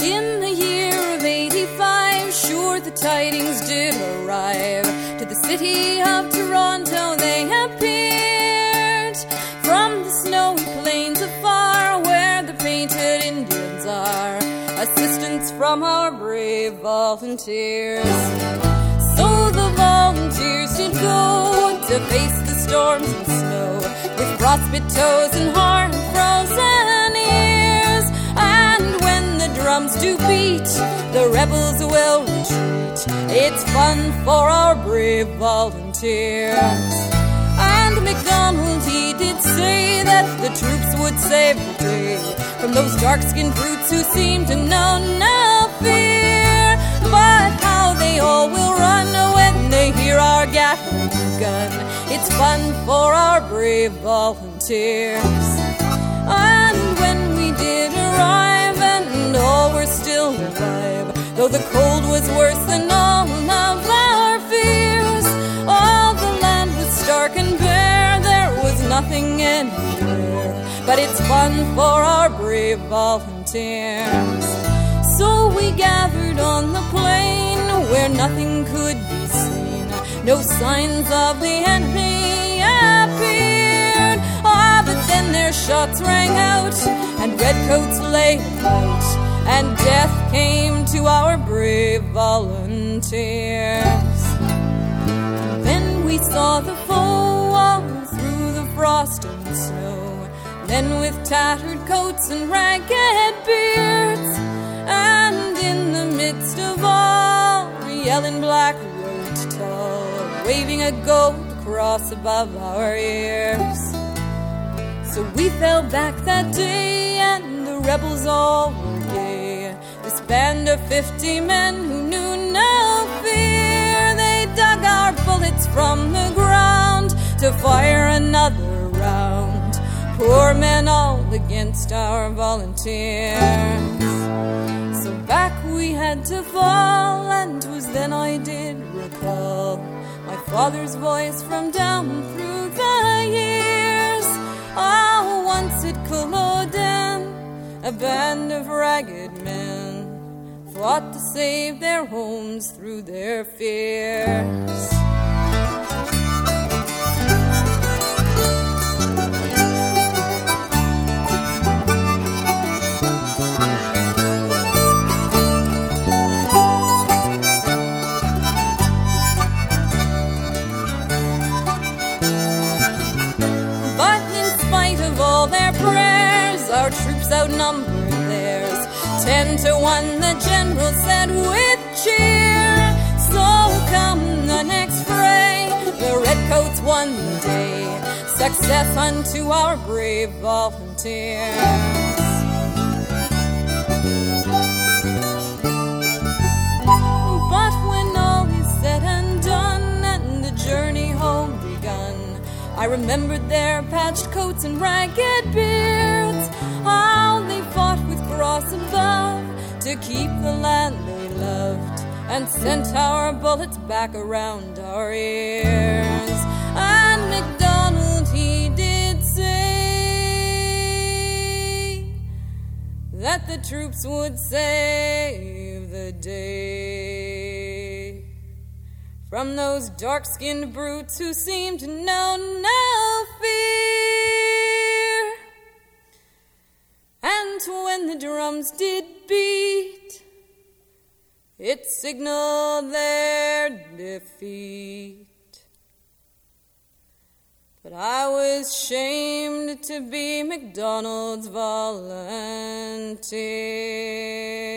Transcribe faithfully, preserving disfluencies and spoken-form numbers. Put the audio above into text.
In the year of eighty-five, sure the tidings did arrive. To the city of Toronto they appeared, from the snowy plains afar where the painted Indians are, assistance from our brave volunteers. So the volunteers did go to face the storms and snow, with frostbit toes and hard frozen ears. And when the drums do beat, the rebels will retreat. It's fun for our brave volunteers. And MacDonald, he did say that the troops would save the day from those dark-skinned brutes who seem to know no fear. But how they all will run when they hear our Gatling gun. It's fun for our brave volunteers. And when we did arrive and all were still alive, though the cold was worse than all of our fears, all the land was stark and bare, there was nothing anywhere. But it's fun for our brave volunteers. So we gathered on the plain where nothing could be seen, no signs of the enemy appeared. Ah, but then their shots rang out and redcoats lay about, and death came to our brave volunteers. Then we saw the foe all through the frost and snow, men with tattered coats and ragged beards, and in the midst of all, the yelling black rode tall, waving a gold cross above our ears. So we fell back that day, and the rebels all were gay. This band of fifty men who knew no fear, they dug our bullets from the ground to fire another round. Poor men all against our volunteers. So back we had to fall, and 'twas then I did recall my father's voice from down through the years. Oh, once at Culloden, a band of ragged men fought to save their homes through their fears. Our troops outnumbered theirs, ten to one, the general said with cheer. So come the next fray, the redcoats won the day, success unto our brave volunteers. But when all is said and done, and the journey home begun, I remembered their patched coats and ragged beards, how they fought with cross above to keep the land they loved, and sent our bullets back around our ears. And MacDonald, he did say that the troops would save the day from those dark-skinned brutes who seemed to know no fear. And when the drums did beat, it signaled their defeat. But I was shamed to be MacDonald's volunteer.